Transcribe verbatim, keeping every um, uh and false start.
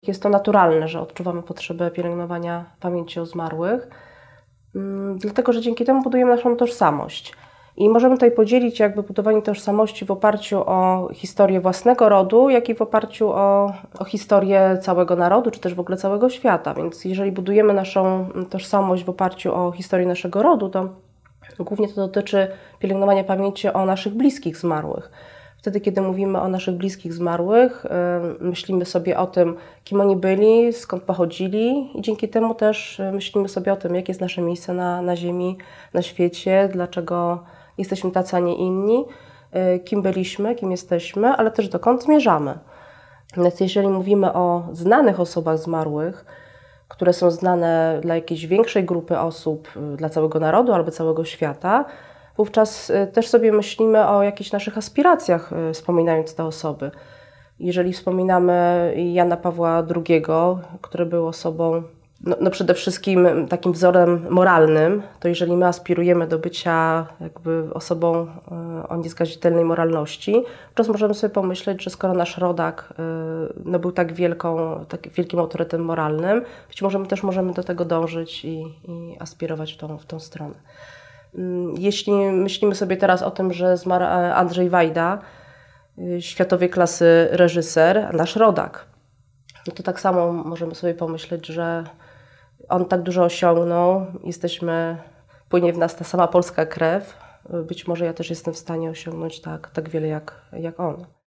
Jest to naturalne, że odczuwamy potrzebę pielęgnowania pamięci o zmarłych, dlatego że dzięki temu budujemy naszą tożsamość. I możemy tutaj podzielić jakby budowanie tożsamości w oparciu o historię własnego rodu, jak i w oparciu o, o historię całego narodu, czy też w ogóle całego świata. Więc jeżeli budujemy naszą tożsamość w oparciu o historię naszego rodu, to głównie to dotyczy pielęgnowania pamięci o naszych bliskich zmarłych. Wtedy, kiedy mówimy o naszych bliskich zmarłych, yy, myślimy sobie o tym, kim oni byli, skąd pochodzili i dzięki temu też myślimy sobie o tym, jakie jest nasze miejsce na, na ziemi, na świecie, dlaczego jesteśmy tacy, a nie inni, yy, kim byliśmy, kim jesteśmy, ale też dokąd zmierzamy. Więc jeżeli mówimy o znanych osobach zmarłych, które są znane dla jakiejś większej grupy osób, dla całego narodu albo całego świata, wówczas też sobie myślimy o jakichś naszych aspiracjach, wspominając te osoby. Jeżeli wspominamy Jana Pawła drugiego, który był osobą, no, no przede wszystkim takim wzorem moralnym, to jeżeli my aspirujemy do bycia jakby osobą o nieskazitelnej moralności, wówczas możemy sobie pomyśleć, że skoro nasz rodak no, był tak, wielką, tak wielkim autorytetem moralnym, być może my też możemy do tego dążyć i, i aspirować w tą, w tą stronę. Jeśli myślimy sobie teraz o tym, że zmarł Andrzej Wajda, światowej klasy reżyser, nasz rodak, no to tak samo możemy sobie pomyśleć, że on tak dużo osiągnął, jesteśmy, płynie w nas ta sama polska krew, być może ja też jestem w stanie osiągnąć tak, tak wiele jak, jak on.